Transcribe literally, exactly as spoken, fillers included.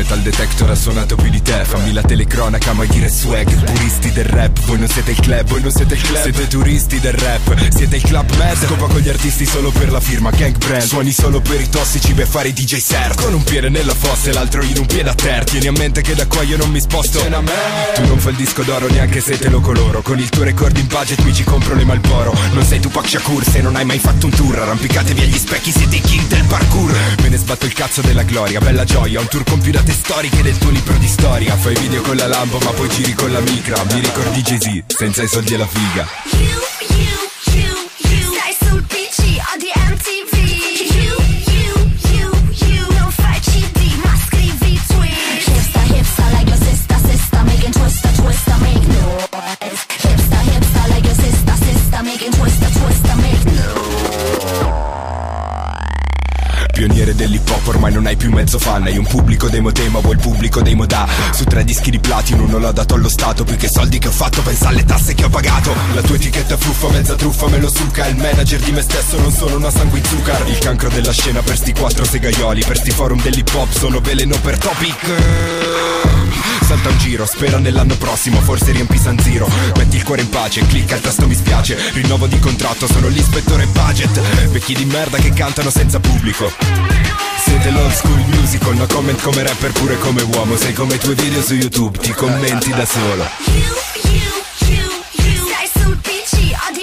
metal detector ha suonato più di te. Fammi la telecronaca ma dire swag. Puristi del rap, voi non siete il club, voi non siete il club. Siete turisti del rap, siete il club med. Scopa con gli artisti solo per la firma, gang brand. Suoni solo per i tossici, per fare i D J ser. Con un piede nella fossa e l'altro in un piede a terra. Tieni a mente che da qua io non mi sposto. Tu non fai il disco d'oro neanche se te lo coloro. Con il tuo record in budget mi ci compro le Malboro. Non sei Tupac Shakur se non hai mai fatto un tour. Arrampicatevi agli specchi, siete i king del parkour. Me ne sbatto il cazzo della gloria, bella gioia. Un tour con più date storiche del tuo libro di storia. Fai video con la Lambo ma poi giri con la micra. Mi ricordi Jay-Z, senza i soldi e la figa. You, you, you, you stai sul P C o di M T V. You, you, you, you non fai C D ma scrivi tweet. Hipster, hipster like your sister, sister making twister, twister, make noise. Hipster, hipster like your sister, sister making twister, twister, make noise. Pioniere dell'hip hop, ormai non hai più mezzo fan. Hai un pubblico demo demo, vuoi il pubblico dei moda. Su tre dischi di platino uno l'ho dato allo Stato. Più che soldi che ho fatto, pensa alle tasse che ho pagato. La tua etichetta fuffa, mezza truffa me lo succa. Il manager di me stesso, non sono una sanguizuccar. Il cancro della scena per sti quattro segaioli. Per sti forum dell'hip hop sono veleno per topic. Salta un giro, spera nell'anno prossimo, forse riempi San Zero. Metti il cuore in pace, clicca il tasto mi spiace. Rinnovo di contratto, sono l'ispettore budget. Vecchi di merda che cantano senza pubblico. Siete l'old school musical, no comment come rapper pure come uomo. Sei come i tuoi video su YouTube, ti commenti da solo. You, you, you, you stai sul P C o